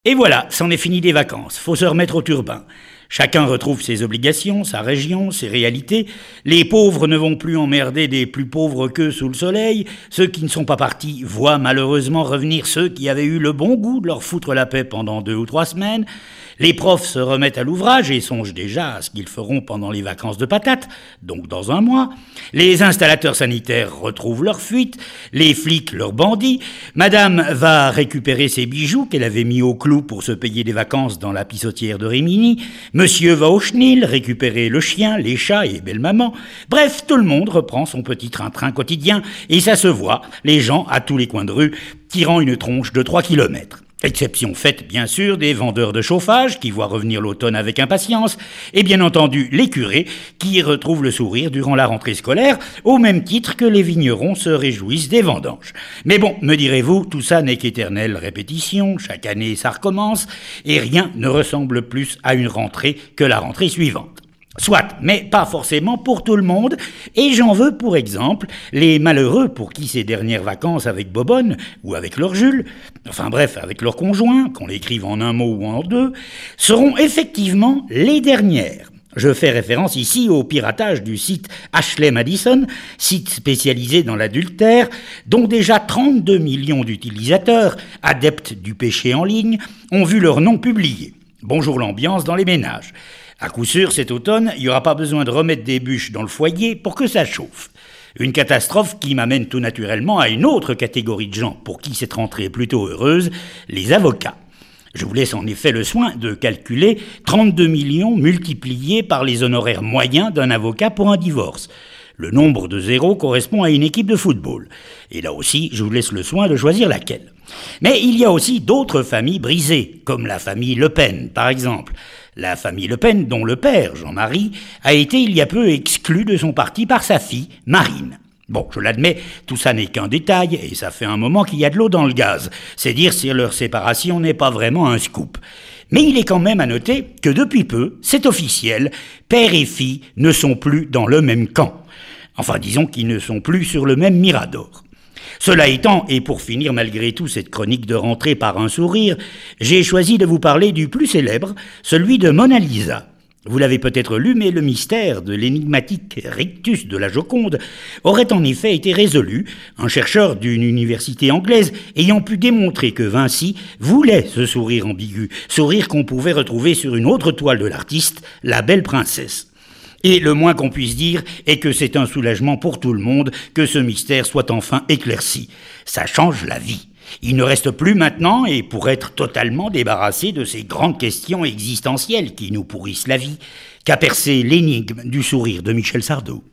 Et voilà, c'en est fini des vacances, faut se remettre au turbin. Chacun retrouve ses obligations, sa région, ses réalités. Les pauvres ne vont plus emmerder des plus pauvres qu'eux sous le soleil. Ceux qui ne sont pas partis voient malheureusement revenir ceux qui avaient eu le bon goût de leur foutre la paix pendant 2 ou 3 semaines. Les profs se remettent à l'ouvrage et songent déjà à ce qu'ils feront pendant les vacances de patates, donc dans un mois. Les installateurs sanitaires retrouvent leur fuite, les flics leurs bandits. Madame va récupérer ses bijoux qu'elle avait mis au clou pour se payer des vacances dans la pissotière de Rimini. Monsieur va au chenil récupérer le chien, les chats et belle-maman. Bref, tout le monde reprend son petit train-train quotidien et ça se voit, les gens à tous les coins de rue tirant une tronche de 3 kilomètres. Exception faite, bien sûr, des vendeurs de chauffage qui voient revenir l'automne avec impatience, et bien entendu les curés qui retrouvent le sourire durant la rentrée scolaire, au même titre que les vignerons se réjouissent des vendanges. Mais bon, me direz-vous, tout ça n'est qu'éternelle répétition, chaque année ça recommence, et rien ne ressemble plus à une rentrée que la rentrée suivante. Soit, mais pas forcément pour tout le monde, et j'en veux pour exemple les malheureux pour qui ces dernières vacances avec Bobonne, ou avec leur Jules, enfin bref, avec leur conjoint, qu'on l'écrive en un mot ou en deux, seront effectivement les dernières. Je fais référence ici au piratage du site Ashley Madison, site spécialisé dans l'adultère, dont déjà 32 millions d'utilisateurs, adeptes du péché en ligne, ont vu leur nom publié. Bonjour l'ambiance dans les ménages. À coup sûr, cet automne, il n'y aura pas besoin de remettre des bûches dans le foyer pour que ça chauffe. Une catastrophe qui m'amène tout naturellement à une autre catégorie de gens pour qui cette rentrée est plutôt heureuse, les avocats. Je vous laisse en effet le soin de calculer 32 millions multipliés par les honoraires moyens d'un avocat pour un divorce. Le nombre de zéros correspond à une équipe de football. Et là aussi, je vous laisse le soin de choisir laquelle. Mais il y a aussi d'autres familles brisées, comme la famille Le Pen, par exemple. La famille Le Pen, dont le père, Jean-Marie, a été il y a peu exclu de son parti par sa fille, Marine. Bon, je l'admets, tout ça n'est qu'un détail, et ça fait un moment qu'il y a de l'eau dans le gaz. C'est dire si leur séparation n'est pas vraiment un scoop. Mais il est quand même à noter que depuis peu, c'est officiel, père et fille ne sont plus dans le même camp. Enfin, disons qu'ils ne sont plus sur le même mirador. Cela étant, et pour finir malgré tout cette chronique de rentrée par un sourire, j'ai choisi de vous parler du plus célèbre, celui de Mona Lisa. Vous l'avez peut-être lu, mais le mystère de l'énigmatique rictus de la Joconde aurait en effet été résolu, un chercheur d'une université anglaise ayant pu démontrer que Vinci voulait ce sourire ambigu, sourire qu'on pouvait retrouver sur une autre toile de l'artiste, La Belle Princesse. Et le moins qu'on puisse dire est que c'est un soulagement pour tout le monde que ce mystère soit enfin éclairci. Ça change la vie. Il ne reste plus maintenant, et pour être totalement débarrassé de ces grandes questions existentielles qui nous pourrissent la vie, qu'à percer l'énigme du sourire de Michel Sardou.